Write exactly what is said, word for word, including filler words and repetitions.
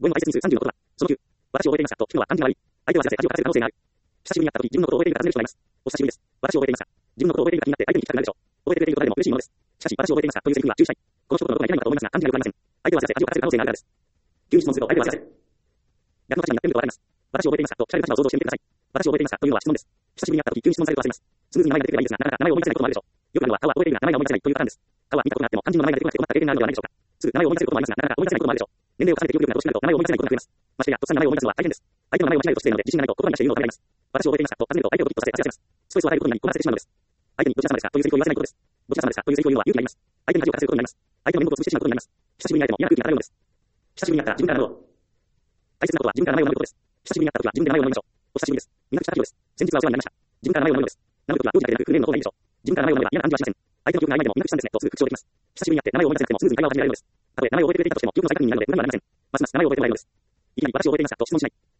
語彙の排泄日数さんじゅうのことだ。そのきゅう、私を覚えていますかと聞くのは漢字が悪い。相手は知らせ恥をかかせる可能性がある。久しぶりに会った時、自分のことを覚えているか尋ねる人がいます。お久しぶりです。私を覚えていますか。自分のことを覚えているか気になって相手に聞きたくなるでしょう。覚えてくれていることでも嬉しいものです。しかし、私を覚えていますかというセリフには注意したい。この一言のことがいかにもだと思いますが、漢字がよくありません。相手は知らせ恥をかかせる可能性があるからです。急に質問すると相手は知らせ。逆の立場になってみるとわかります。私を覚えていますかと聞かれる立場を想像してみてください。私を覚えていますかというのは質問です。久しぶりに会った時、急に質問されると焦ります。スムーズに名前が出てくればいいですが、なかなか名前を思い出せないこともあるでしょう。よくあるのは、他は覚えているが名前が思い出せないというパターンです。他は見たことがあっても漢字の名前が出てこなくて困った経験があるのではないでしょうか。すぐ名前を思い出せることもありますが、なかなか思い出せないこともあるでしょう。年齢を重ねて記憶力が乏しくなると名前を思い出せないことが増えます。ましてや、突然名前を思い出すのは大変です。相手の名前を間違えると失礼なので、自信がないと言葉にして言うのをためらいます。私を覚えていますかと尋ねると相手をドキッとさせ焦らせます。ストレスを与えることになり混乱してしまうのです。相手にどちら様ですかというセリフを言わせないことです。どちら様ですかというセリフを言うのは勇気がいります。相手に恥をかかせることになります。相手の面目を潰してしまうことになります。久しぶりに会っても嫌な空気が漂うのです。久しぶりに会った自分から名乗ろう。大切なことは自分から名前を名乗ることです。久しぶりに会った時は自分で名前を名乗りましょう。お久しぶりです。みなくちゃです。先日はお世話になりました。自分から名前を名乗るのです。名乗るときは当時だけでなく、フルネームの方がいいでしょう。自分から名前を名乗れば嫌な感じはしません。相手の記憶が曖昧でもみなくちさんですねとすぐ復唱できます。久しぶりに会って名前を思い出せなくてもスムーズに会話を始められるのです。たとえ名前を覚えてくれていたとしても記憶の再確認になるので、記憶の再確認になるので、無理のありません。ますます名前を覚えてもらえるのです。いきなり私を覚えていますかと質問しない。